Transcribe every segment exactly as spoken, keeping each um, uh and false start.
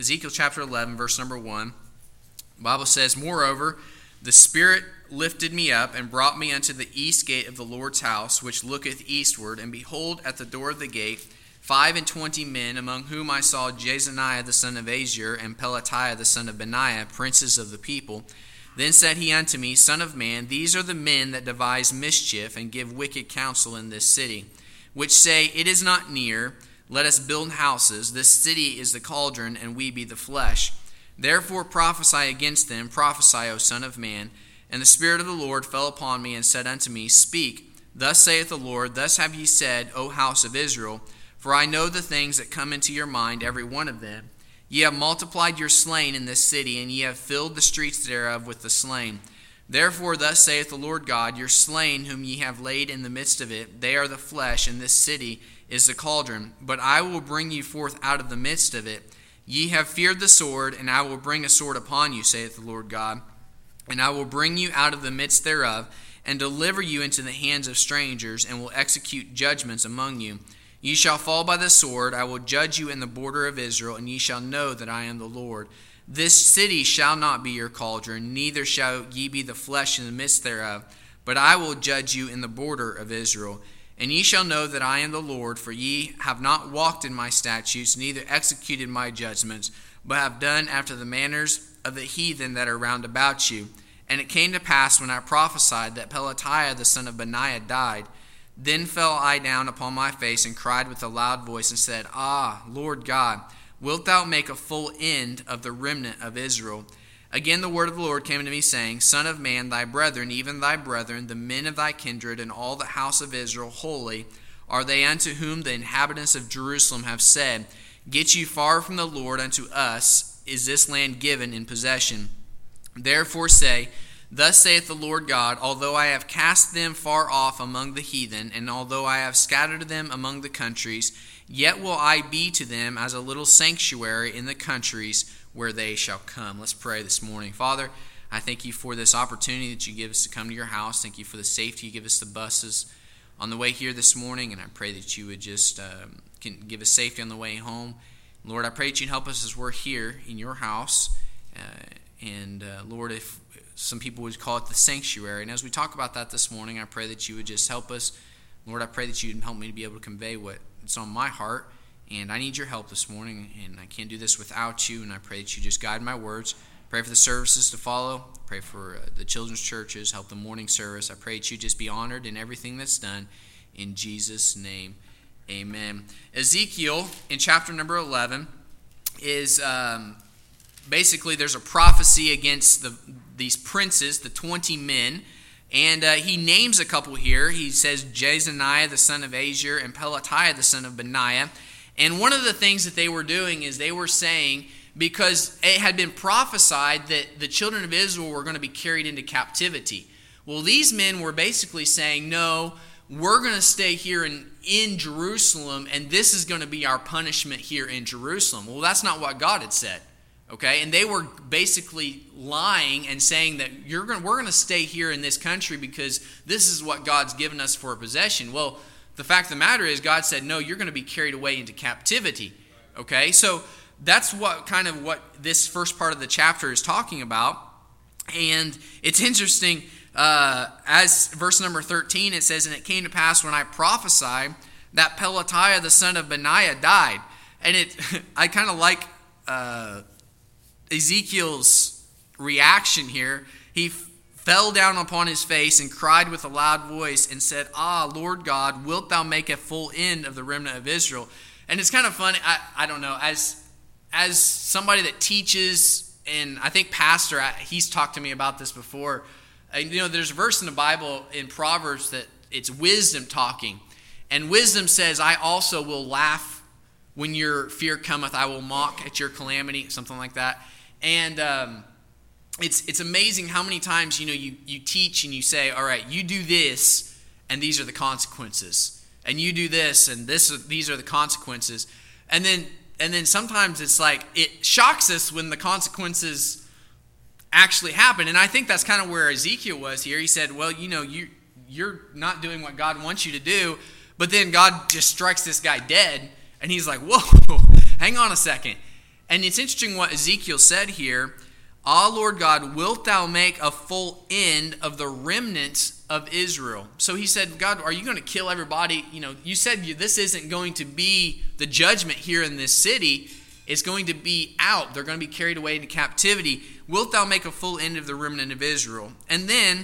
Ezekiel chapter eleven, verse number one, the Bible says, "Moreover, the Spirit lifted me up and brought me unto the east gate of the Lord's house, which looketh eastward. And behold, at the door of the gate, five and twenty men, among whom I saw Jezaniah the son of Azur and Pelatiah the son of Benaiah, princes of the people. Then said he unto me, Son of man, these are the men that devise mischief and give wicked counsel in this city, which say, It is not near, let us build houses. This city is the cauldron, and we be the flesh. Therefore prophesy against them, prophesy, O son of man. And the Spirit of the Lord fell upon me and said unto me, Speak, thus saith the Lord, thus have ye said, O house of Israel, for I know the things that come into your mind, every one of them. Ye have multiplied your slain in this city, and ye have filled the streets thereof with the slain. Therefore thus saith the Lord God, Your slain whom ye have laid in the midst of it, they are the flesh, and this city is the cauldron. But I will bring you forth out of the midst of it. Ye have feared the sword, and I will bring a sword upon you, saith the Lord God. And I will bring you out of the midst thereof, and deliver you into the hands of strangers, and will execute judgments among you. Ye shall fall by the sword, I will judge you in the border of Israel, and ye shall know that I am the Lord. This city shall not be your cauldron, neither shall ye be the flesh in the midst thereof, but I will judge you in the border of Israel. And ye shall know that I am the Lord, for ye have not walked in my statutes, neither executed my judgments, but have done after the manners of the heathen that are round about you. And it came to pass, when I prophesied, that Pelatiah the son of Benaiah died. Then fell I down upon my face, and cried with a loud voice, and said, Ah, Lord God, wilt thou make a full end of the remnant of Israel? Again the word of the Lord came to me, saying, Son of man, thy brethren, even thy brethren, the men of thy kindred, and all the house of Israel, holy, are they unto whom the inhabitants of Jerusalem have said, Get you far from the Lord, unto us is this land given in possession. Therefore say, Thus saith the Lord God, Although I have cast them far off among the heathen, and although I have scattered them among the countries, yet will I be to them as a little sanctuary in the countries where they shall come. Let's pray this morning. Father, I thank you for this opportunity that you give us to come to your house. Thank you for the safety you give us the buses on the way here this morning, and I pray that you would just um, can give us safety on the way home. Lord, I pray that you'd help us as we're here in your house. Uh, and uh, Lord, if some people would call it the sanctuary. And as we talk about that this morning, I pray that you would just help us. Lord, I pray that you'd help me to be able to convey what's on my heart. And I need your help this morning, and I can't do this without you. And I pray that you just guide my words. Pray for the services to follow. Pray for uh, the children's churches. Help the morning service. I pray that you just be honored in everything that's done. In Jesus' name, amen. Ezekiel, in chapter number eleven, is um, basically there's a prophecy against the these princes, the twenty men. And uh, he names a couple here. He says Jezaniah the son of Azur and Pelatiah the son of Benaiah. And one of the things that they were doing is they were saying, because it had been prophesied that the children of Israel were going to be carried into captivity. Well, these men were basically saying, no, we're going to stay here in, in Jerusalem, and this is going to be our punishment here in Jerusalem. Well, that's not what God had said. Okay, and they were basically lying and saying that you're going, we're going to stay here in this country because this is what God's given us for a possession. Well, the fact of the matter is God said, no, you're going to be carried away into captivity. Okay, so that's what kind of what this first part of the chapter is talking about. And it's interesting, uh, as verse number thirteen, it says, And it came to pass when I prophesied that Pelatiah the son of Benaiah died. And it, I kind of like uh, Ezekiel's reaction here. He f- fell down upon his face and cried with a loud voice and said, Ah, Lord God, wilt thou make a full end of the remnant of Israel? And it's kind of funny. I, I don't know. As, as somebody that teaches, and I think pastor, he's talked to me about this before. And, you know, there's a verse in the Bible in Proverbs that it's wisdom talking. And wisdom says, I also will laugh when your fear cometh. I will mock at your calamity, something like that. And um, it's it's amazing how many times, you know, you, you teach and you say, all right, you do this, and these are the consequences. And you do this, and this these are the consequences. And then and then sometimes it's like it shocks us when the consequences actually happen. And I think that's kind of where Ezekiel was here. He said, well, you know, you you're not doing what God wants you to do. But then God just strikes this guy dead. And he's like, whoa, hang on a second. And it's interesting what Ezekiel said here. Ah, Lord God, wilt thou make a full end of the remnants of Israel? So he said, God, are you going to kill everybody? You know, you said this isn't going to be the judgment here in this city. It's going to be out. They're going to be carried away into captivity. Wilt thou make a full end of the remnant of Israel? And then,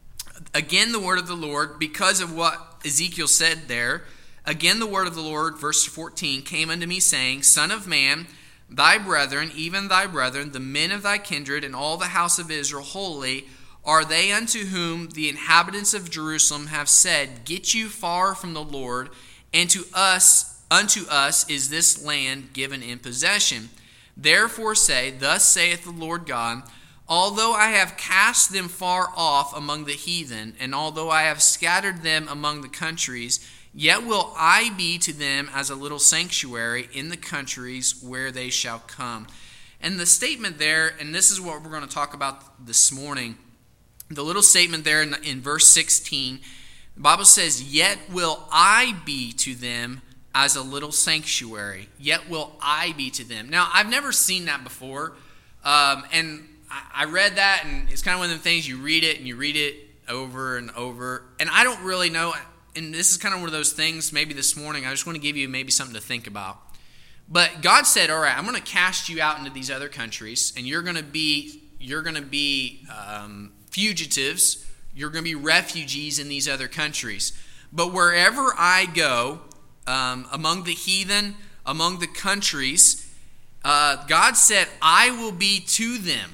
again, the word of the Lord, because of what Ezekiel said there, again the word of the Lord, verse fourteen, came unto me, saying, Son of man, thy brethren, even thy brethren, the men of thy kindred, and all the house of Israel, holy, are they unto whom the inhabitants of Jerusalem have said, Get you far from the Lord, and to us, unto us is this land given in possession. Therefore say, Thus saith the Lord God, Although I have cast them far off among the heathen, and although I have scattered them among the countries, yet will I be to them as a little sanctuary in the countries where they shall come. And the statement there, and this is what we're going to talk about this morning, the little statement there in, in verse sixteen, the Bible says, Yet will I be to them as a little sanctuary. Yet will I be to them. Now, I've never seen that before, um, and I, I read that, and it's kind of one of the things, you read it, and you read it over and over, and I don't really know. And this is kind of one of those things, maybe this morning, I just want to give you maybe something to think about. But God said, all right, I'm going to cast you out into these other countries, and you're going to be you're going to be um, fugitives. You're going to be refugees in these other countries. But wherever I go, um, among the heathen, among the countries, uh, God said, I will be to them.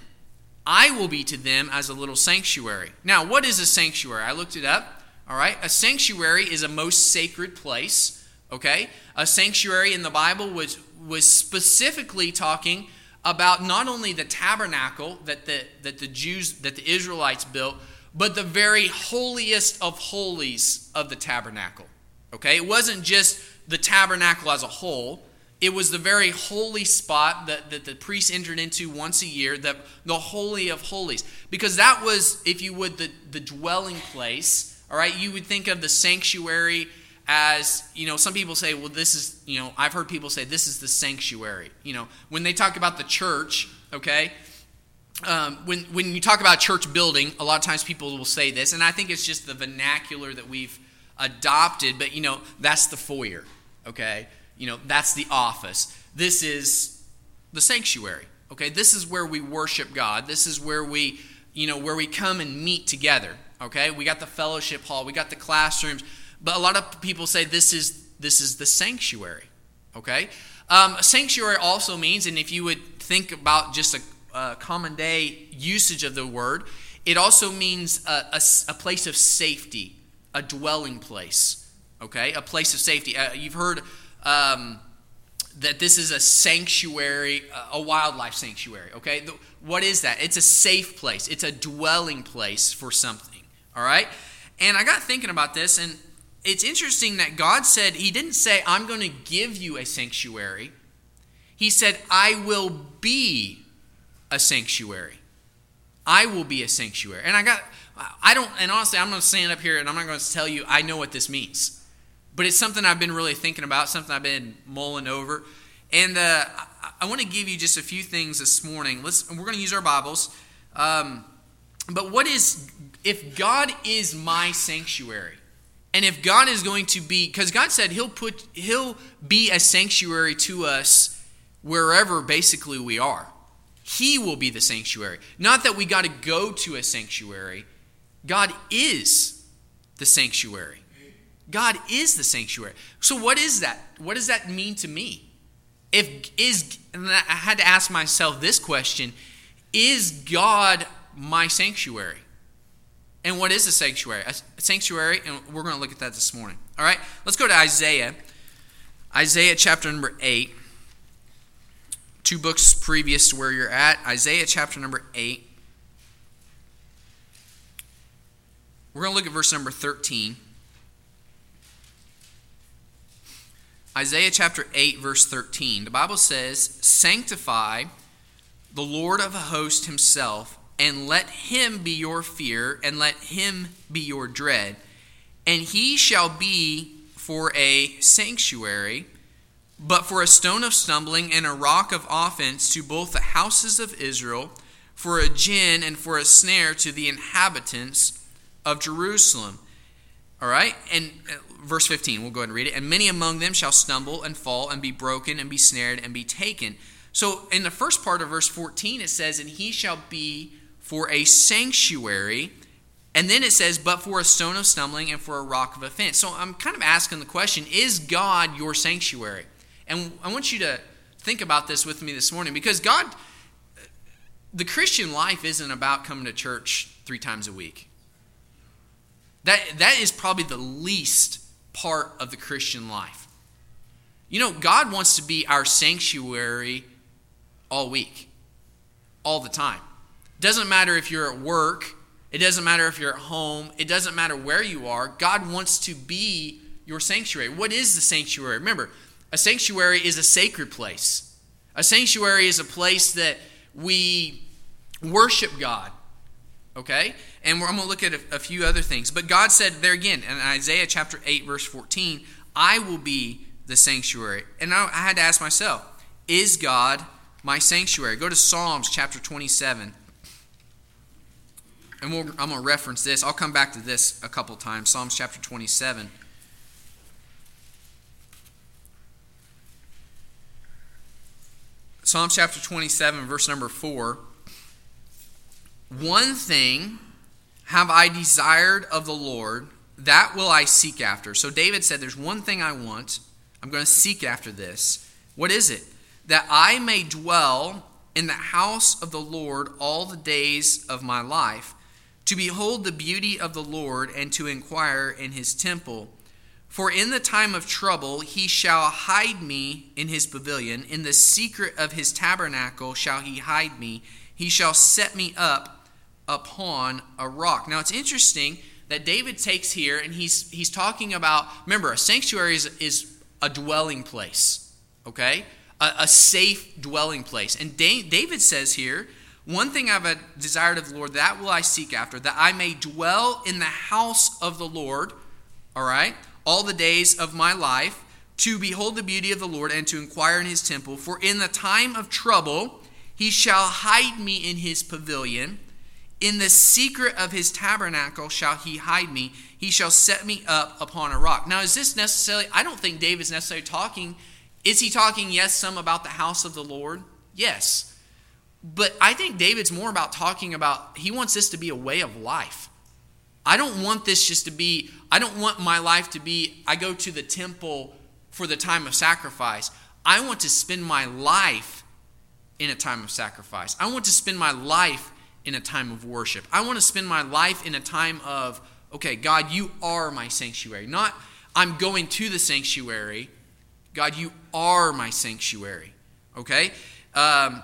I will be to them as a little sanctuary. Now, what is a sanctuary? I looked it up. All right, a sanctuary is a most sacred place, okay? A sanctuary in the Bible was, was specifically talking about not only the tabernacle that the, that the Jews, that the Israelites built, but the very holiest of holies of the tabernacle, okay? It wasn't just the tabernacle as a whole. It was the very holy spot that, that the priests entered into once a year, the, the holy of holies. Because that was, if you would, the, the dwelling place. All right, you would think of the sanctuary as, you know, some people say, well, this is, you know, I've heard people say this is the sanctuary. You know, when they talk about the church, okay, um, when, when you talk about church building, a lot of times people will say this, and I think it's just the vernacular that we've adopted, but, you know, that's the foyer, okay? You know, that's the office. This is the sanctuary, okay? This is where we worship God. This is where we, you know, where we come and meet together. Okay, we got the fellowship hall, we got the classrooms, but a lot of people say this is this is the sanctuary. Okay, um, a sanctuary also means, and if you would think about just a, a common day usage of the word, it also means a, a, a place of safety, a dwelling place. Okay, a place of safety. Uh, you've heard um, that this is a sanctuary, a wildlife sanctuary. Okay, the, what is that? It's a safe place. It's a dwelling place for something. All right? And I got thinking about this, and it's interesting that God said, He didn't say, I'm going to give you a sanctuary. He said, I will be a sanctuary. I will be a sanctuary. And I got, I don't, and honestly, I'm going to stand up here and I'm not going to tell you I know what this means. But it's something I've been really thinking about, something I've been mulling over. And uh, I want to give you just a few things this morning. Let's, we're going to use our Bibles. Um, but what is... If God is my sanctuary, and if God is going to be, because God said he'll put, he'll be a sanctuary to us wherever basically we are. He will be the sanctuary. Not that we got to go to a sanctuary. God is the sanctuary. God is the sanctuary. So what is that? What does that mean to me? If is, and I had to ask myself this question, is God my sanctuary? And what is a sanctuary? A sanctuary, and we're going to look at that this morning. All right, let's go to Isaiah. Isaiah chapter number eight. Two books previous to where you're at. Isaiah chapter number eight. We're going to look at verse number thirteen. Isaiah chapter eight, verse thirteen. The Bible says, Sanctify the Lord of hosts himself, and let him be your fear, and let him be your dread. And he shall be for a sanctuary, but for a stone of stumbling and a rock of offense to both the houses of Israel, for a gin and for a snare to the inhabitants of Jerusalem. All right, and verse fifteen, we'll go ahead and read it. And many among them shall stumble and fall and be broken and be snared and be taken. So in the first part of verse fourteen, it says, and he shall be for a sanctuary. And then it says, but for a stone of stumbling and for a rock of offense. So I'm kind of asking the question, is God your sanctuary? And I want you to think about this with me this morning, because God, the Christian life isn't about coming to church three times a week. That, that is probably the least part of the Christian life. You know, God wants to be our sanctuary all week, all the time. Doesn't matter if you're at work. It doesn't matter if you're at home. It doesn't matter where you are. God wants to be your sanctuary. What is the sanctuary? Remember, a sanctuary is a sacred place. A sanctuary is a place that we worship God. Okay? And we're, I'm going to look at a, a few other things. But God said there again in Isaiah chapter eight, verse fourteen, I will be the sanctuary. And I, I had to ask myself, is God my sanctuary? Go to Psalms chapter twenty-seven. And we'll, I'm going to reference this. I'll come back to this a couple times. Psalms chapter twenty-seven. Psalms chapter twenty-seven, verse number four. One thing have I desired of the Lord, that will I seek after. So David said, there's one thing I want. I'm going to seek after this. What is it? That I may dwell in the house of the Lord all the days of my life, to behold the beauty of the Lord and to inquire in his temple. For in the time of trouble he shall hide me in his pavilion. In the secret of his tabernacle shall he hide me. He shall set me up upon a rock. Now it's interesting that David takes here and he's he's talking about, remember, a sanctuary is, is a dwelling place, okay? A, a safe dwelling place. And David says here, one thing I've desired of the Lord, that will I seek after, that I may dwell in the house of the Lord, all right, all the days of my life, to behold the beauty of the Lord and to inquire in his temple. For in the time of trouble he shall hide me in his pavilion. In the secret of his tabernacle shall he hide me. He shall set me up upon a rock. Now, is this necessarily, I don't think David's necessarily talking, is he talking, yes, some about the house of the Lord? Yes. But I think David's more about talking about, he wants this to be a way of life. I don't want this just to be, I don't want my life to be, I go to the temple for the time of sacrifice. I want to spend my life in a time of sacrifice. I want to spend my life in a time of worship. I want to spend my life in a time of, okay, God, you are my sanctuary. Not, I'm going to the sanctuary. God, you are my sanctuary. Okay? Um,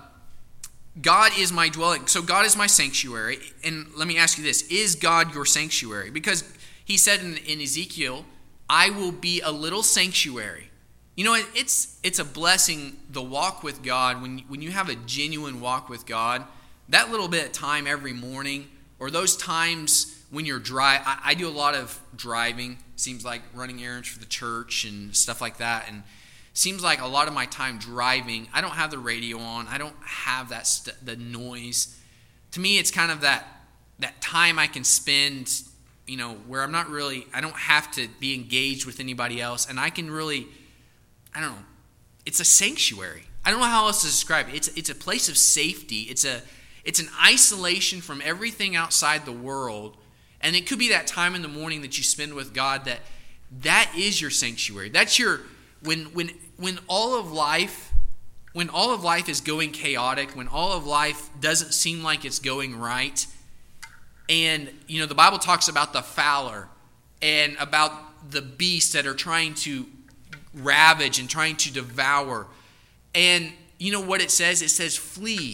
God is my dwelling. So God is my sanctuary. And let me ask you this. Is God your sanctuary? Because he said in, in Ezekiel, I will be a little sanctuary. You know, it's it's a blessing, the walk with God. When, when you have a genuine walk with God, that little bit of time every morning, or those times when you're driving. I, I do a lot of driving. Seems like running errands for the church and stuff like that. And seems like a lot of my time driving, I don't have the radio on. I don't have that st- the noise. To me, it's kind of that that time I can spend, you know, where I'm not really, I don't have to be engaged with anybody else, and I can really, I don't know, it's a sanctuary. I don't know how else to describe it. It's it's a place of safety. It's a it's an isolation from everything outside the world, and it could be that time in the morning that you spend with God. That that is your sanctuary. That's your When when when all of life, when all of life is going chaotic, when all of life doesn't seem like it's going right, and you know the Bible talks about the fowler and about the beasts that are trying to ravage and trying to devour, and you know what it says? It says flee,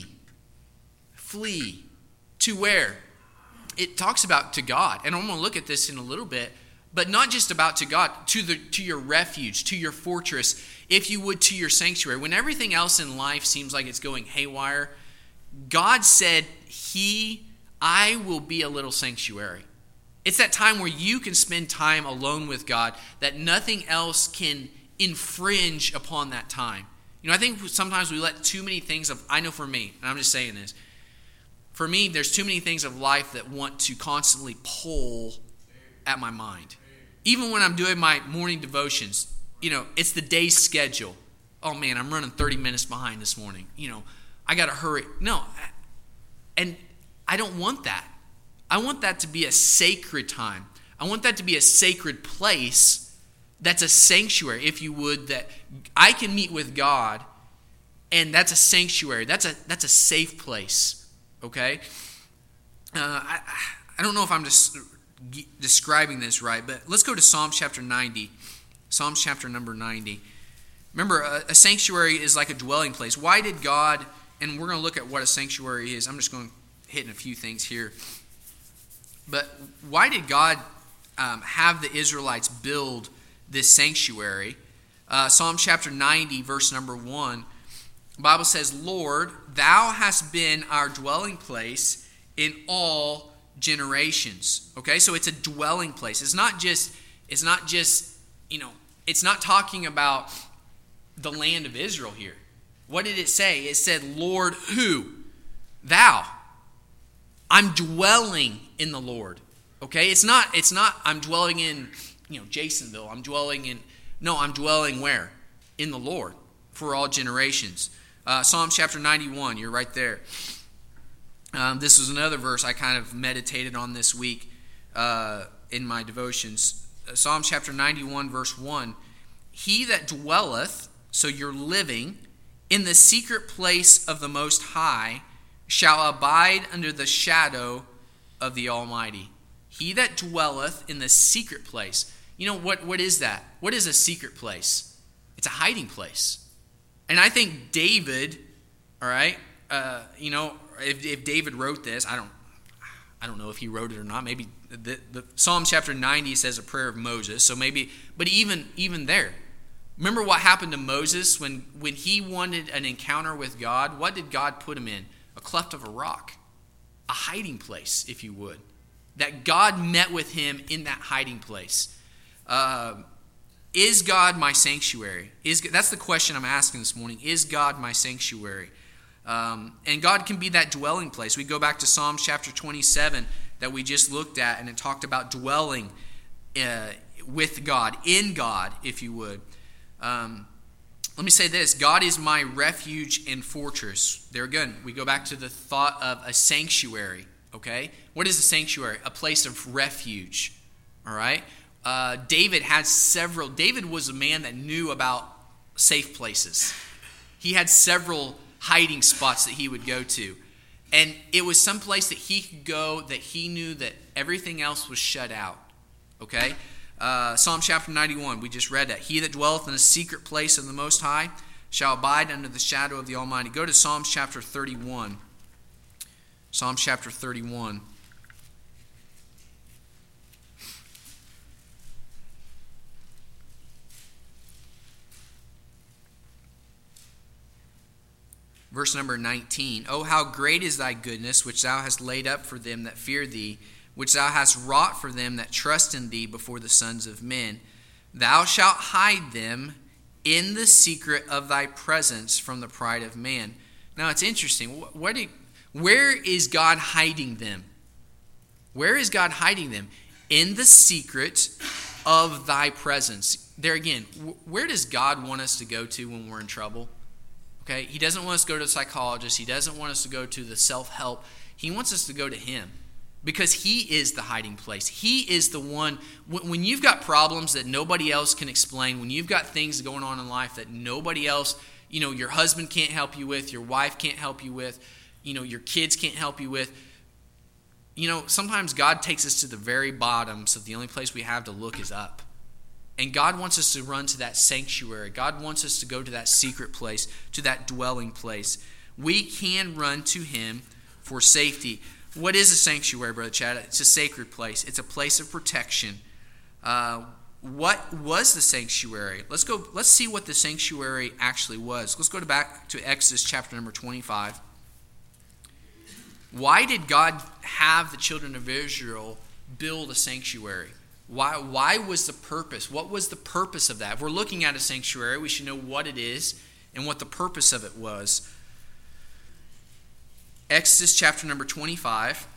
flee to where? It talks about to God, and I'm going to look at this in a little bit. But not just about to God, to the to your refuge, to your fortress, if you would, to your sanctuary. When everything else in life seems like it's going haywire, God said, He, I will be a little sanctuary. It's that time where you can spend time alone with God, that nothing else can infringe upon that time. You know, I think sometimes we let too many things of, I know for me, and I'm just saying this, for me, there's too many things of life that want to constantly pull at my mind. Even when I'm doing my morning devotions, you know, it's the day's schedule. Oh man, I'm running thirty minutes behind this morning. You know, I got to hurry. No, and I don't want that. I want that to be a sacred time. I want that to be a sacred place that's a sanctuary, if you would, that I can meet with God, and that's a sanctuary. That's a that's a safe place. Okay, uh, I I don't know if I'm just describing this right, but let's go to Psalm chapter ninety. Psalm chapter number ninety. Remember, a, a sanctuary is like a dwelling place. Why did God? And we're going to look at what a sanctuary is. I'm just going to hit in a few things here. But why did God um, have the Israelites build this sanctuary? Uh, Psalm chapter ninety, verse number one. The Bible says, Lord, thou hast been our dwelling place in all generations. Okay, so it's a dwelling place. It's not just, it's not just, you know, it's not talking about the land of Israel here. What did it say? It said, Lord, who? Thou. I'm dwelling in the Lord. Okay, it's not, it's not, I'm dwelling in, you know, Jasonville. I'm dwelling in, no, I'm dwelling where? In the Lord for all generations. Uh, Psalm chapter ninety-one, you're right there. Um, this was another verse I kind of meditated on this week uh, in my devotions. Uh, Psalm chapter ninety-one, verse one. He that dwelleth, so you're living, in the secret place of the Most High shall abide under the shadow of the Almighty. He that dwelleth in the secret place. You know, what? what is that? What is a secret place? It's a hiding place. And I think David, all right, uh, you know, if, if David wrote this, I don't I don't know if he wrote it or not. Maybe the, the Psalm chapter ninety says a prayer of Moses. So maybe, but even even there, remember what happened to Moses when, when he wanted an encounter with God? What did God put him in? A cleft of a rock, a hiding place, if you would. That God met with him in that hiding place. Uh, is God my sanctuary? Is that's the question I'm asking this morning. Is God my sanctuary? Um, and God can be that dwelling place. We go back to Psalm chapter twenty-seven that we just looked at, and it talked about dwelling uh, with God, in God, if you would. Um, let me say this. God is my refuge and fortress. There again, we go back to the thought of a sanctuary, okay? What is a sanctuary? A place of refuge, all right? Uh, David had several. David was a man that knew about safe places. He had several hiding spots that he would go to. And it was some place that he could go that he knew that everything else was shut out, okay? Uh, Psalm chapter ninety-one, we just read that. He that dwelleth in the secret place of the Most High shall abide under the shadow of the Almighty. Go to Psalm chapter thirty-one. Psalm chapter thirty-one. Verse number nineteen. Oh, how great is thy goodness, which thou hast laid up for them that fear thee, which thou hast wrought for them that trust in thee before the sons of men. Thou shalt hide them in the secret of thy presence from the pride of man. Now it's interesting. What did, where is God hiding them? Where is God hiding them? In the secret of thy presence. There again, where does God want us to go to when we're in trouble? Okay, he doesn't want us to go to a psychologist. He doesn't want us to go to the self-help. He wants us to go to him because he is the hiding place. He is the one. When you've got problems that nobody else can explain, when you've got things going on in life that nobody else, you know, your husband can't help you with, your wife can't help you with, you know, your kids can't help you with, you know, sometimes God takes us to the very bottom, so the only place we have to look is up. And God wants us to run to that sanctuary. God wants us to go to that secret place, to that dwelling place. We can run to him for safety. What is a sanctuary, Brother Chad? It's a sacred place. It's a place of protection. Uh, what was the sanctuary? Let's go. Let's see what the sanctuary actually was. Let's go to back to Exodus chapter number twenty-five. Why did God have the children of Israel build a sanctuary? Why, why was the purpose? What was the purpose of that? If we're looking at a sanctuary, we should know what it is and what the purpose of it was. Exodus chapter number twenty-five,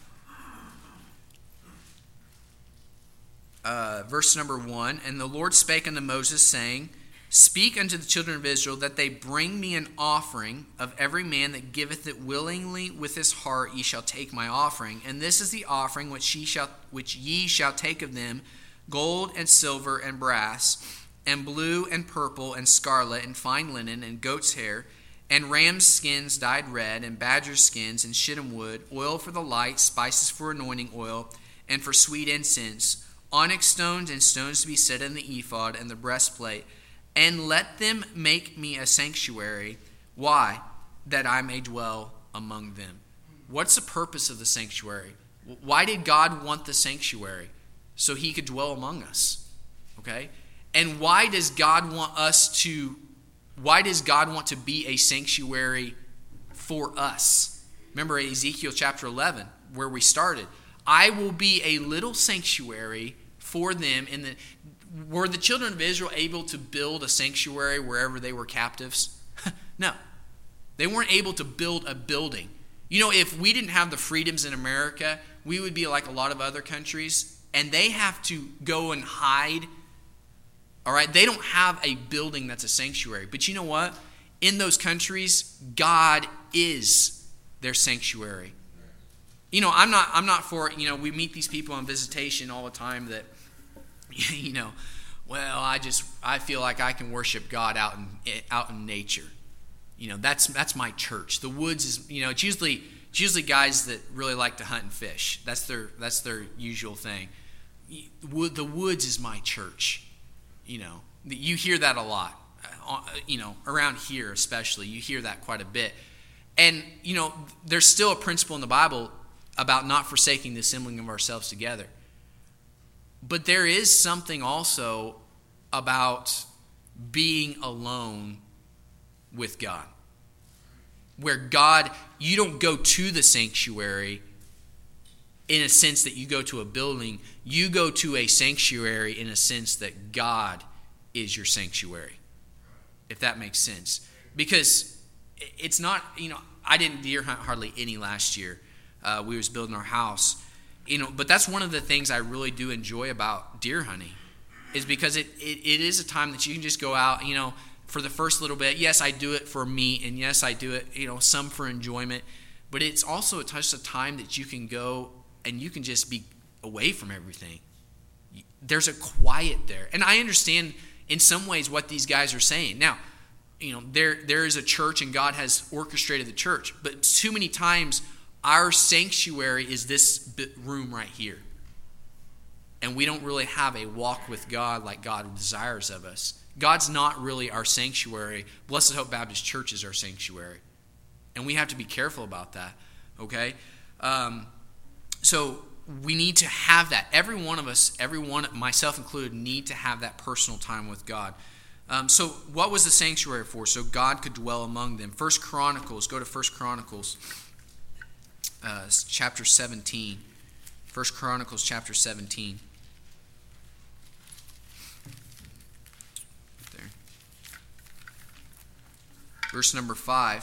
uh, verse number one. And the Lord spake unto Moses, saying, Speak unto the children of Israel that they bring me an offering of every man that giveth it willingly with his heart. Ye shall take my offering, and this is the offering which ye shall which ye shall take of them: gold and silver and brass, and blue and purple and scarlet and fine linen and goat's hair, and ram's skins dyed red, and badger's skins and shittim wood, oil for the light, spices for anointing oil, and for sweet incense, onyx stones and stones to be set in the ephod and the breastplate. And let them make me a sanctuary. Why? That I may dwell among them. What's the purpose of the sanctuary? Why did God want the sanctuary? So he could dwell among us. Okay? And why does God want us to, why does God want to be a sanctuary for us? Remember Ezekiel chapter eleven, where we started. I will be a little sanctuary for them in the... Were the children of Israel able to build a sanctuary wherever they were captives? No. They weren't able to build a building. You know, if we didn't have the freedoms in America, we would be like a lot of other countries, and they have to go and hide. All right? They don't have a building that's a sanctuary. But you know what? In those countries, God is their sanctuary. You know, I'm not I'm not for, you know, we meet these people on visitation all the time that, you know, well, I just I feel like I can worship God out in out in nature. You know, that's that's my church. The woods is, you know, it's usually it's usually guys that really like to hunt and fish. That's their that's their usual thing. The woods is my church. You know, you hear that a lot. You know, around here especially, you hear that quite a bit. And you know, there's still a principle in the Bible about not forsaking the assembling of ourselves together. But there is something also about being alone with God. Where God, you don't go to the sanctuary in a sense that you go to a building. You go to a sanctuary in a sense that God is your sanctuary. If that makes sense. Because it's not, you know, I didn't deer hunt hardly any last year. Uh, we was building our house. You know, but that's one of the things I really do enjoy about deer hunting, is because it, it, it is a time that you can just go out, you know, for the first little bit. Yes, I do it for meat, and yes, I do it, you know, some for enjoyment, but it's also a touch of time that you can go and you can just be away from everything. There's a quiet there. And I understand in some ways what these guys are saying. Now, you know, there there is a church and God has orchestrated the church, but too many times our sanctuary is this room right here. And we don't really have a walk with God like God desires of us. God's not really our sanctuary. Blessed Hope Baptist Church is our sanctuary. And we have to be careful about that. Okay? Um, so we need to have that. Every one of us, every one, myself included, need to have that personal time with God. Um, so what was the sanctuary for? So God could dwell among them. First Chronicles, go to First Chronicles. Uh, chapter seventeen. First Chronicles chapter seventeen. There. Verse number five.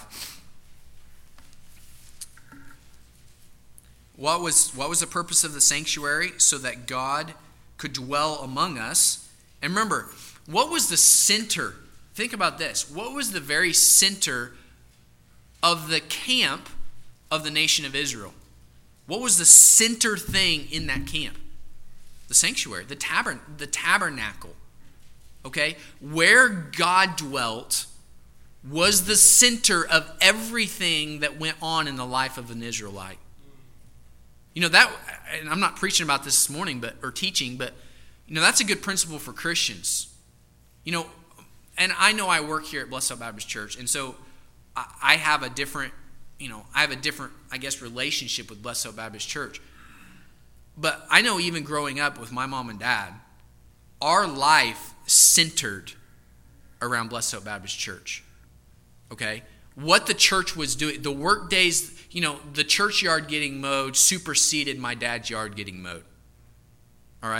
What was what was the purpose of the sanctuary? So that God could dwell among us. And remember, what was the center? Think about this. What was the very center of the camp of the nation of Israel? What was the center thing in that camp? The sanctuary, the tabern, the tabernacle. Okay? Where God dwelt was the center of everything that went on in the life of an Israelite. You know, that, and I'm not preaching about this this morning, but or teaching, but you know, that's a good principle for Christians. You know, and I know I work here at Blessed Hope Baptist Church, and so I, I have a different You know, I have a different, I guess, relationship with Blessed Hope Baptist Church. But I know even growing up with my mom and dad, our life centered around Blessed Hope Baptist Church. Okay? What the church was doing, the work days, you know, the church yard getting mowed superseded my dad's yard getting mowed. All right?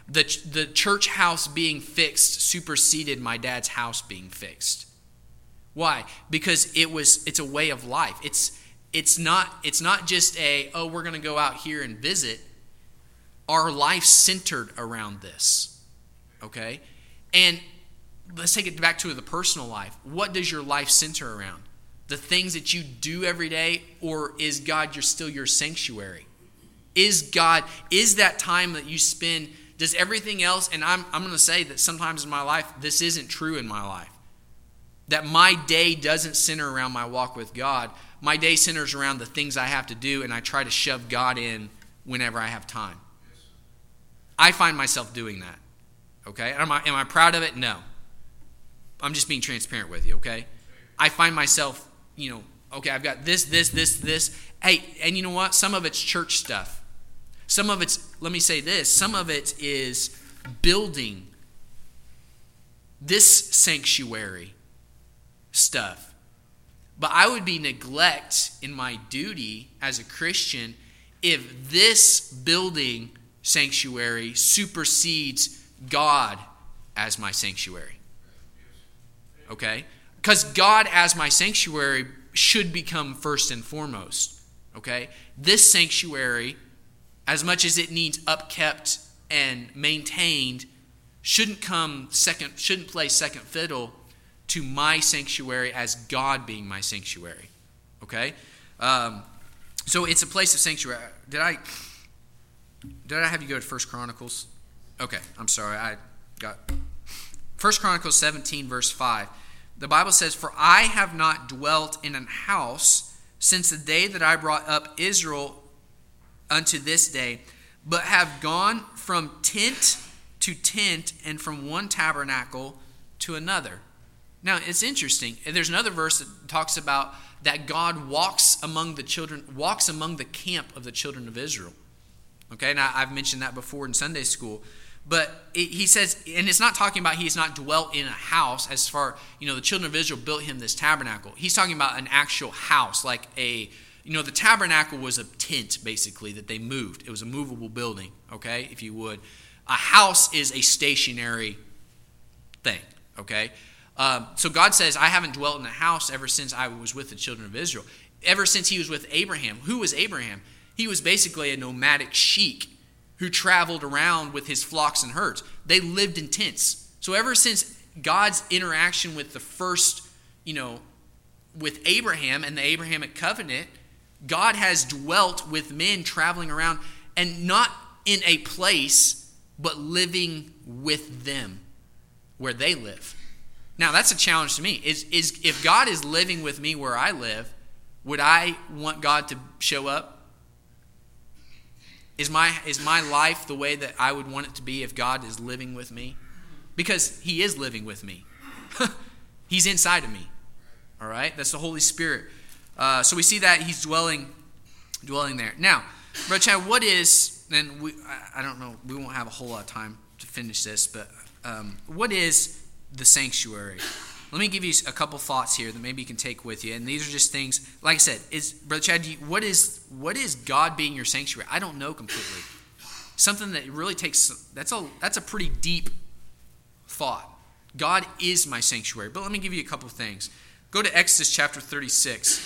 the, the church house being fixed superseded my dad's house being fixed. Why? Because it was it's a way of life. It's it's not it's not just a, oh, we're going to go out here and visit. Our life centered around this. Okay? And let's take it back to the personal life. What does your life center around? The things that you do every day, or is God you're still your sanctuary? Is God, is that time that you spend, does everything else, and I'm I'm going to say that sometimes in my life, this isn't true in my life. That my day doesn't center around my walk with God. My day centers around the things I have to do, and I try to shove God in whenever I have time. I find myself doing that. Okay? Am I, am I proud of it? No. I'm just being transparent with you, okay? I find myself, you know, okay, I've got this, this, this, this. Hey, and you know what? Some of it's church stuff. Some of it's, let me say this, some of it is building this sanctuary stuff. But I would be neglect in my duty as a Christian if this building sanctuary supersedes God as my sanctuary. Okay? Because God as my sanctuary should become first and foremost. Okay? This sanctuary, as much as it needs upkept and maintained, shouldn't come second, shouldn't play second fiddle to my sanctuary as God being my sanctuary. Okay? Um, so it's a place of sanctuary. Did I did I have you go to First Chronicles? Okay, I'm sorry. I got First Chronicles seventeen, verse five. The Bible says, "For I have not dwelt in an house since the day that I brought up Israel unto this day, but have gone from tent to tent and from one tabernacle to another." Now, it's interesting. There's another verse that talks about that God walks among the children, walks among the camp of the children of Israel. Okay, and I've mentioned that before in Sunday school. But it, he says, and it's not talking about he has not dwelt in a house as far, you know, the children of Israel built him this tabernacle. He's talking about an actual house, like a, you know, the tabernacle was a tent, basically, that they moved. It was a movable building, okay, if you would. A house is a stationary thing, okay? Um, so God says, I haven't dwelt in a house ever since I was with the children of Israel. Ever since he was with Abraham. Who was Abraham? He was basically a nomadic sheik who traveled around with his flocks and herds. They lived in tents. So ever since God's interaction with the first, you know, with Abraham and the Abrahamic covenant, God has dwelt with men traveling around, and not in a place, but living with them where they live. Now, that's a challenge to me. Is, is if God is living with me where I live, would I want God to show up? Is my is my life the way that I would want it to be if God is living with me? Because he is living with me. He's inside of me. All right? That's the Holy Spirit. Uh, so we see that he's dwelling dwelling there. Now, Brother Chad, what is, and we, I, I don't know, we won't have a whole lot of time to finish this, but um, what is the sanctuary? Let me give you a couple thoughts here that maybe you can take with you. And these are just things, like I said, is Brother Chad, you, what is what is God being your sanctuary? I don't know completely. Something that really takes, that's a that's a pretty deep thought. God is my sanctuary. But let me give you a couple things. Go to Exodus chapter thirty-six.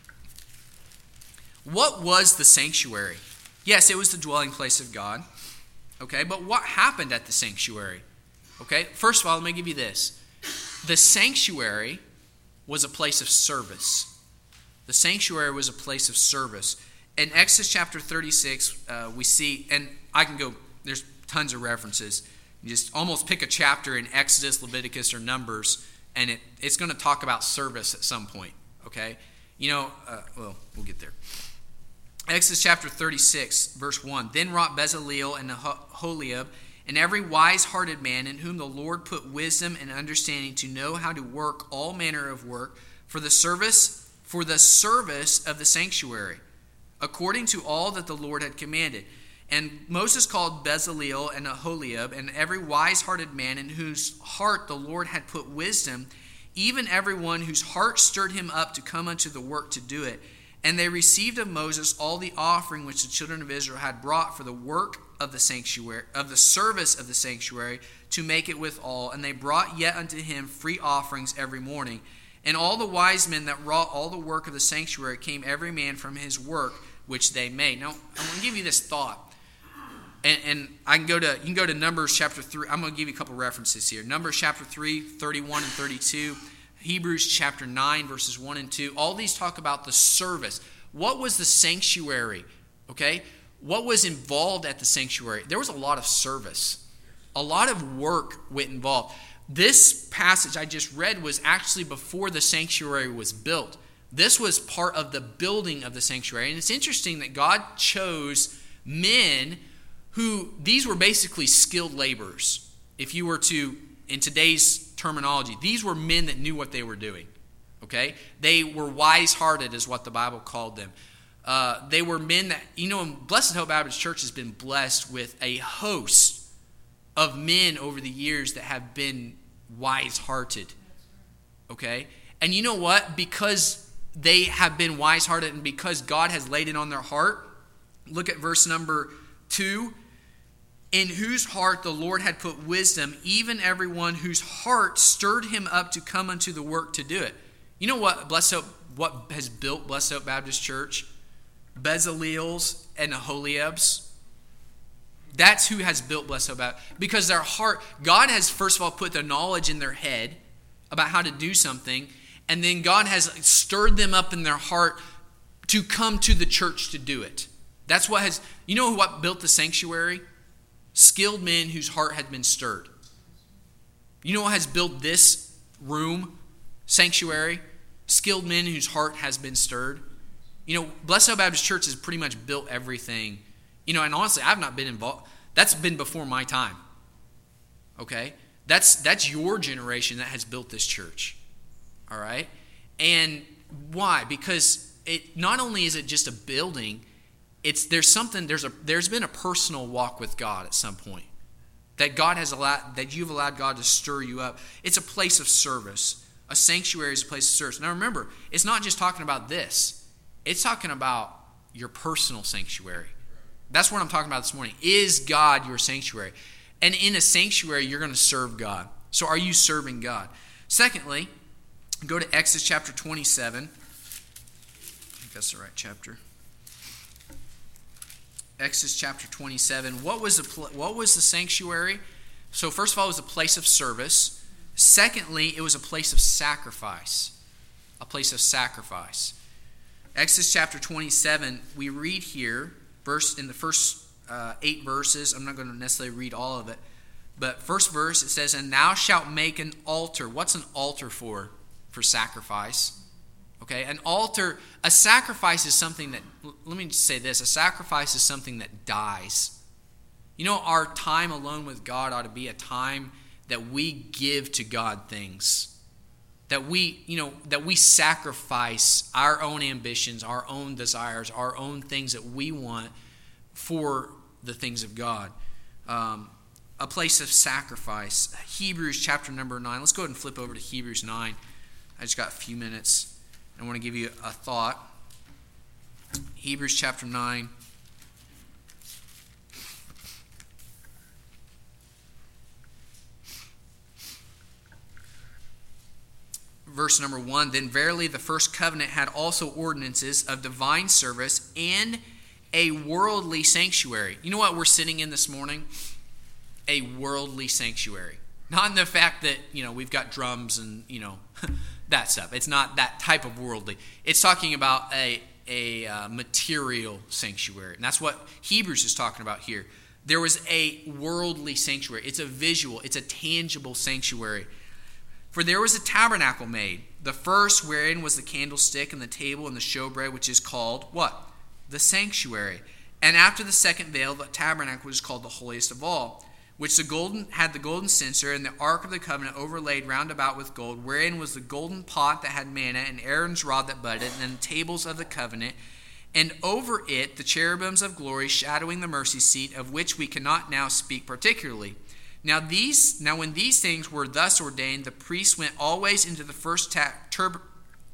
What was the sanctuary? Yes, it was the dwelling place of God. Okay, but what happened at the sanctuary? Okay, first of all, let me give you this. The sanctuary was a place of service. The sanctuary was a place of service. In Exodus chapter thirty-six, uh, we see, and I can go, there's tons of references. You just almost pick a chapter in Exodus, Leviticus, or Numbers, and it, it's going to talk about service at some point, okay? You know, uh, well, we'll get there. Exodus chapter thirty-six, verse one. Then wrought Bezaleel and Aholiab, and every wise-hearted man in whom the Lord put wisdom and understanding to know how to work all manner of work for the service, for the service of the sanctuary, according to all that the Lord had commanded. And Moses called Bezaleel and Aholiab, and every wise-hearted man in whose heart the Lord had put wisdom, even every one whose heart stirred him up to come unto the work to do it. And they received of Moses all the offering which the children of Israel had brought for the work of the sanctuary, of the service of the sanctuary, to make it withal. And they brought yet unto him free offerings every morning. And all the wise men that wrought all the work of the sanctuary came every man from his work which they made. Now, I'm going to give you this thought. And, and I can go to, you can go to Numbers chapter three. I'm going to give you a couple references here. Numbers chapter three, thirty-one and thirty-two. Hebrews chapter nine, verses one and two. All these talk about the service. What was the sanctuary? Okay? What was involved at the sanctuary? There was a lot of service. A lot of work went involved. This passage I just read was actually before the sanctuary was built. This was part of the building of the sanctuary. And it's interesting that God chose men who, these were basically skilled laborers. If you were to, in today's terminology, these were men that knew what they were doing. Okay? They were wise-hearted is what the Bible called them. Uh, they were men that, you know, Blessed Hope Baptist Church has been blessed with a host of men over the years that have been wise-hearted. Okay? And you know what? Because they have been wise-hearted and because God has laid it on their heart, look at verse number two. In whose heart the Lord had put wisdom, even everyone whose heart stirred him up to come unto the work to do it. You know what, Blessed Hope, what has built Blessed Hope Baptist Church? Bezalels and Aholiabs. That's who has built Blessed Hope Baptist. Because their heart, God has first of all put the knowledge in their head about how to do something, and then God has stirred them up in their heart to come to the church to do it. That's what has, you know what built the sanctuary? Skilled men whose heart had been stirred. You know what has built this room, sanctuary? Skilled men whose heart has been stirred. You know, Blessed Hope Baptist Church has pretty much built everything. You know, and honestly, I've not been involved. That's been before my time. Okay? That's that's your generation that has built this church. All right? And why? Because it not only is it just a building, it's there's something there's a there's been a personal walk with God at some point. That God has allowed that you've allowed God to stir you up. It's a place of service. A sanctuary is a place of service. Now remember, it's not just talking about this. It's talking about your personal sanctuary. That's what I'm talking about this morning. Is God your sanctuary? And in a sanctuary, you're going to serve God. So are you serving God? Secondly, go to Exodus chapter twenty-seven. I think that's the right chapter. Exodus chapter twenty-seven. What was the what was the sanctuary? So first of all, it was a place of service. Secondly, it was a place of sacrifice. A place of sacrifice. Exodus chapter twenty-seven, we read here, verse in the first uh, eight verses. I'm not going to necessarily read all of it. But first verse, it says, and thou shalt make an altar. What's an altar for? For sacrifice. Okay, an altar, a sacrifice is something that, let me just say this, a sacrifice is something that dies. You know, our time alone with God ought to be a time that we give to God things. That we, you know, that we sacrifice our own ambitions, our own desires, our own things that we want for the things of God. Um, a place of sacrifice. Hebrews chapter number nine. Let's go ahead and flip over to Hebrews nine. I just got a few minutes. I want to give you a thought. Hebrews chapter nine. Verse number one, then verily the first covenant had also ordinances of divine service and a worldly sanctuary. You know what we're sitting in this morning? A worldly sanctuary. Not in the fact that, you know, we've got drums and, you know, that stuff. It's not that type of worldly. It's talking about a, a uh, material sanctuary. And that's what Hebrews is talking about here. There was a worldly sanctuary. It's a visual, it's a tangible sanctuary. For there was a tabernacle made, the first wherein was the candlestick and the table and the showbread, which is called what? The sanctuary. And after the second veil, the tabernacle was called the holiest of all, which the golden had the golden censer and the ark of the covenant overlaid round about with gold, wherein was the golden pot that had manna and Aaron's rod that budded, and the tables of the covenant, and over it the cherubims of glory shadowing the mercy seat, of which we cannot now speak particularly. Now these, now when these things were thus ordained, the priest went always into the first ta- tur-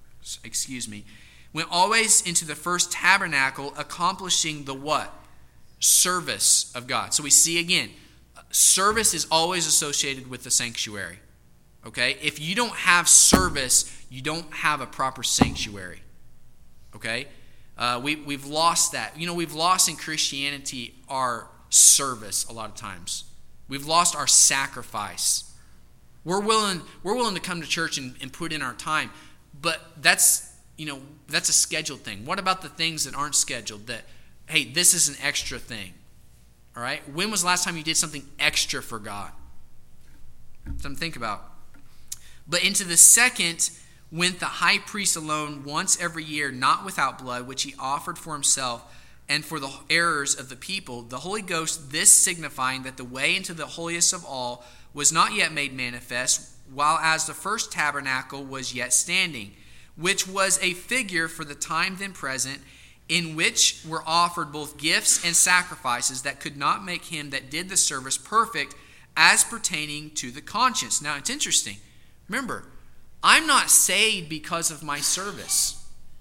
excuse me, went always into the first tabernacle, accomplishing the what? service of God. So we see again, service is always associated with the sanctuary. Okay? If you don't have service, you don't have a proper sanctuary. Okay? Uh, we, we've lost that. You know, we've lost in Christianity our service a lot of times. We've lost our sacrifice. We're willing, we're willing to come to church and, and put in our time, but that's, you know, that's a scheduled thing. What about the things that aren't scheduled? That, hey, this is an extra thing. All right? When was the last time you did something extra for God? Something to think about. But into the second went the high priest alone once every year, not without blood, which he offered for himself and for the errors of the people. The Holy Ghost, this signifying that the way into the holiest of all was not yet made manifest, while as the first tabernacle was yet standing, which was a figure for the time then present, in which were offered both gifts and sacrifices that could not make him that did the service perfect as pertaining to the conscience. Now, it's interesting. Remember, I'm not saved because of my service.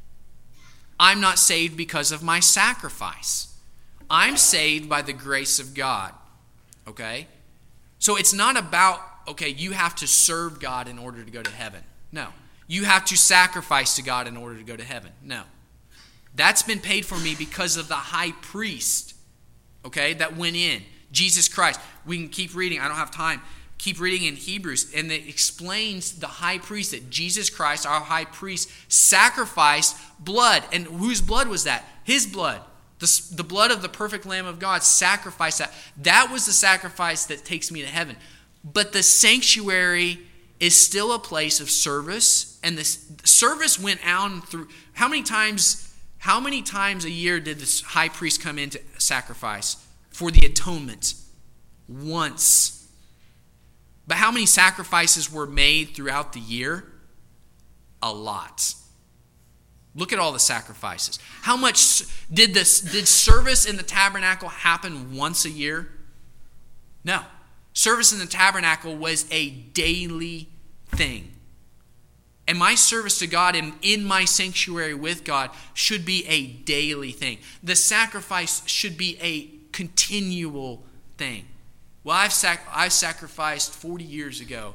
I'm not saved because of my sacrifice. I'm saved by the grace of God. Okay? So it's not about, okay, you have to serve God in order to go to heaven. No. You have to sacrifice to God in order to go to heaven. No. That's been paid for me because of the high priest, okay, that went in. Jesus Christ. We can keep reading. I don't have time. Keep reading in Hebrews, and it explains the high priest, that Jesus Christ, our high priest, sacrificed blood. And whose blood was that? His blood. The, the blood of the perfect Lamb of God sacrificed that. That was the sacrifice that takes me to heaven. But the sanctuary is still a place of service, and the service went out through. How many times, how many times a year did the high priest come in to sacrifice for the atonement? Once. But how many sacrifices were made throughout the year? A lot. Look at all the sacrifices. How much did this did service in the tabernacle happen once a year? No. Service in the tabernacle was a daily thing. And my service to God and in my sanctuary with God should be a daily thing. The sacrifice should be a continual thing. Well, I've, sac- I've sacrificed forty years ago.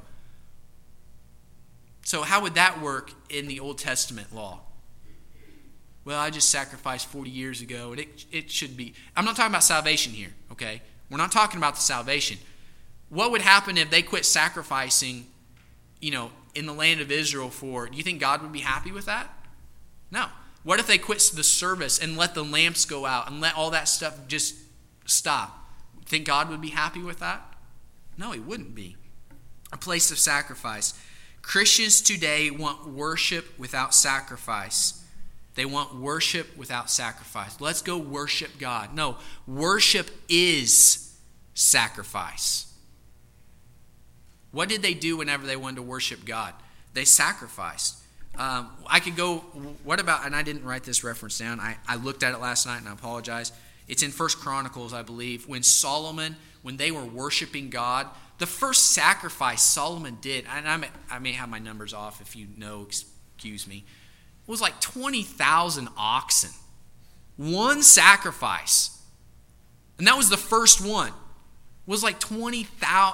So how would that work in the Old Testament law? Well, I just sacrificed forty years ago, and it, it should be. I'm not talking about salvation here, okay? We're not talking about the salvation. What would happen if they quit sacrificing, you know, in the land of Israel for, do you think God would be happy with that? No. What if they quit the service and let the lamps go out and let all that stuff just stop? Think God would be happy with that? No, he wouldn't be. A place of sacrifice. Christians today want worship without sacrifice. They want worship without sacrifice. Let's go worship God. No, worship is sacrifice. What did they do whenever they wanted to worship God? They sacrificed. Um, I could go, what about, and I didn't write this reference down. I, I looked at it last night and I apologize. It's in First Chronicles, I believe, when Solomon, when they were worshiping God, the first sacrifice Solomon did, and I may, I may have my numbers off if you know, excuse me, was like twenty thousand oxen. One sacrifice. And that was the first one. It was like twenty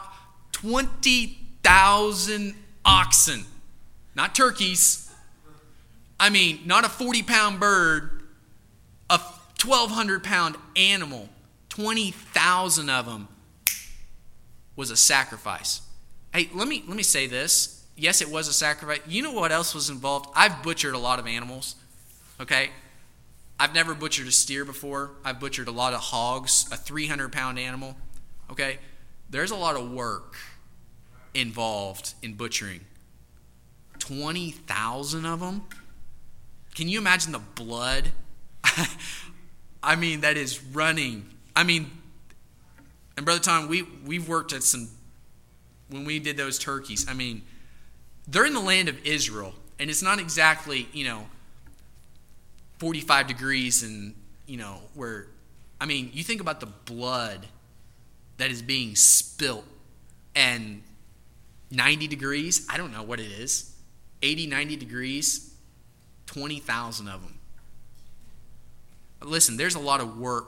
thousand oxen. Not turkeys. I mean, not a forty-pound bird, a twelve hundred pound animal, twenty thousand of them was a sacrifice. Hey, let me let me say this. Yes, it was a sacrifice. You know what else was involved? I've butchered a lot of animals. Okay? I've never butchered a steer before. I've butchered a lot of hogs, a three hundred pound animal. Okay? There's a lot of work involved in butchering. twenty thousand of them? Can you imagine the blood? I mean, that is running. I mean, and Brother Tom, we, we've worked at some, when we did those turkeys, I mean, they're in the land of Israel, and it's not exactly, you know, forty-five degrees and, you know, where, I mean, you think about the blood that is being spilt, and ninety degrees, I don't know what it is, eighty, ninety degrees, twenty thousand of them. Listen, there's a lot of work.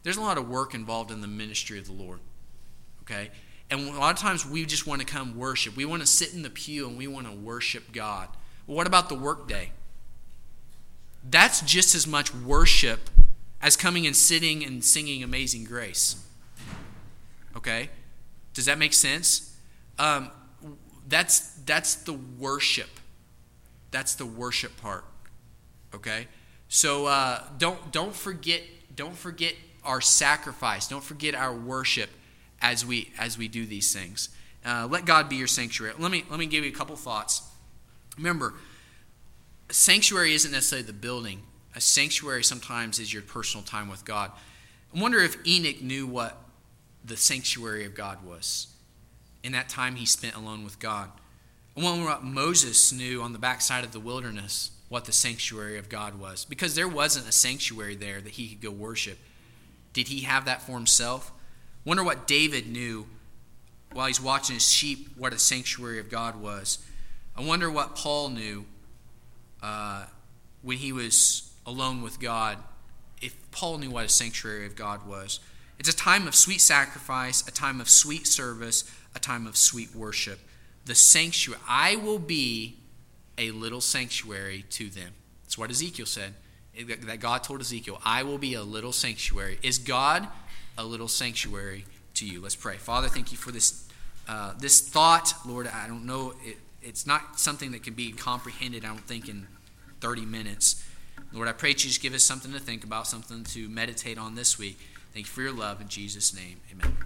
there's a lot of work involved in the ministry of the Lord. Okay? And a lot of times we just want to come worship. We want to sit in the pew and we want to worship God. Well, what about the workday? That's just as much worship as coming and sitting and singing Amazing Grace. Okay? Does that make sense? Um, that's that's the worship. That's the worship part. Okay? So uh, don't don't forget don't forget our sacrifice. Don't forget our worship as we as we do these things. Uh, let God be your sanctuary. Let me let me give you a couple thoughts. Remember, a sanctuary isn't necessarily the building. A sanctuary sometimes is your personal time with God. I wonder if Enoch knew what the sanctuary of God was in that time he spent alone with God. I wonder what Moses knew on the backside of the wilderness, what the sanctuary of God was. Because there wasn't a sanctuary there that he could go worship. Did he have that for himself? I wonder what David knew while he's watching his sheep, what a sanctuary of God was. I wonder what Paul knew uh, when he was alone with God, if Paul knew what a sanctuary of God was. It's a time of sweet sacrifice, a time of sweet service, a time of sweet worship. The sanctuary, I will be a little sanctuary to them. That's what Ezekiel said, that God told Ezekiel, I will be a little sanctuary. Is God a little sanctuary to you? Let's pray. Father, thank you for this uh, this thought. Lord, I don't know, it, it's not something that can be comprehended, I don't think, in thirty minutes. Lord, I pray that you just give us something to think about, something to meditate on this week. Thank you for your love. In Jesus' name, amen.